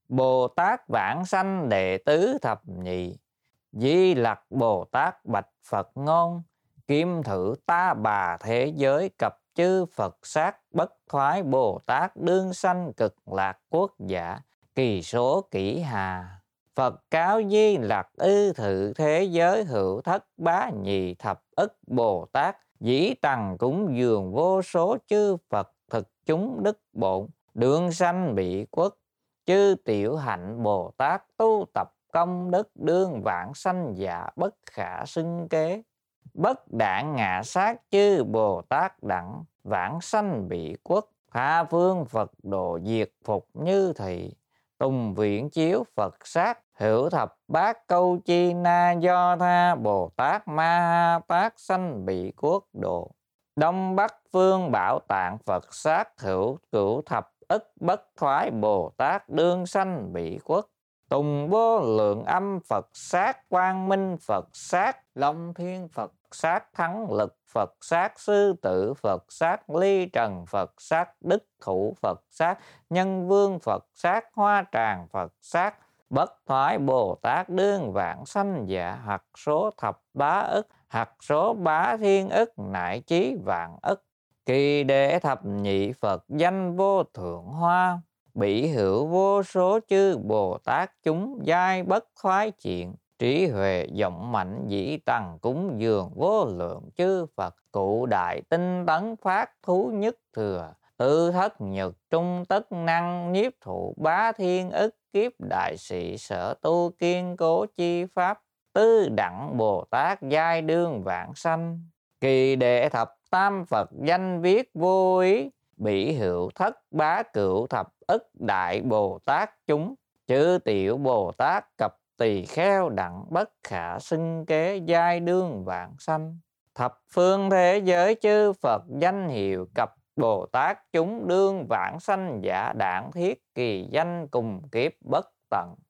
Bồ Tát Vãng Sanh đệ tứ thập nhị. Di Lặc Bồ Tát bạch Phật ngôn. Kim thử ta bà thế giới cập chư Phật sát. Bất thoái Bồ Tát đương sanh cực lạc quốc giả. Kỳ số kỷ hà. Phật cáo Di Lặc ư thử thế giới hữu thất bá nhì thập ức Bồ Tát. Dĩ tằng cúng dường vô số chư Phật thực chúng đức bổn. Đương sanh bị quốc. Chư tiểu hạnh Bồ Tát tu tập công đức đương vãng sanh giả bất khả xưng kế. Bất đạn ngạ sát chư Bồ Tát đẳng vãng sanh bị quốc. Tha phương Phật độ diệt phục như thị. Tùng viễn chiếu Phật sát hữu thập bát câu chi na do tha Bồ Tát ma ha tát sanh bị quốc độ. Đông Bắc phương bảo tạng Phật sát hữu cửu thập ức bất thoái Bồ Tát đương sanh bị quốc. Tùng vô lượng âm Phật sát quang minh Phật sát long thiên Phật sát thắng lực Phật sát sư tử Phật sát ly trần Phật sát đức thủ Phật sát nhân vương Phật sát hoa tràng Phật sát. Bất thoái Bồ Tát đương vãng sanh giả hoặc số thập bá ức hoặc số bá thiên ức nại chí vạn ức. Kỳ đệ thập nhị Phật danh vô thượng hoa. Bỉ hữu vô số chư Bồ Tát chúng giai bất thoái chuyện. Trí huệ vọng mạnh dĩ tằng cúng dường vô lượng chư Phật. Cụ đại tinh tấn phát thú nhất thừa. Tư thất nhật trung tất năng nhiếp thụ bá thiên ức kiếp đại sĩ sở tu kiên cố chi pháp. Tư đẳng Bồ Tát giai đương vãng sanh. Kỳ đệ thập tam Phật danh viết vô ý. Bỉ hữu thất bá cửu thập ức đại Bồ Tát chúng. Chư tiểu Bồ Tát cập tỳ kheo đẳng bất khả xưng kế giai đương vãng sanh. Thập phương thế giới chư Phật danh hiệu cập Bồ Tát chúng đương vãng sanh giả đản thiết kỳ danh cùng kiếp bất tận.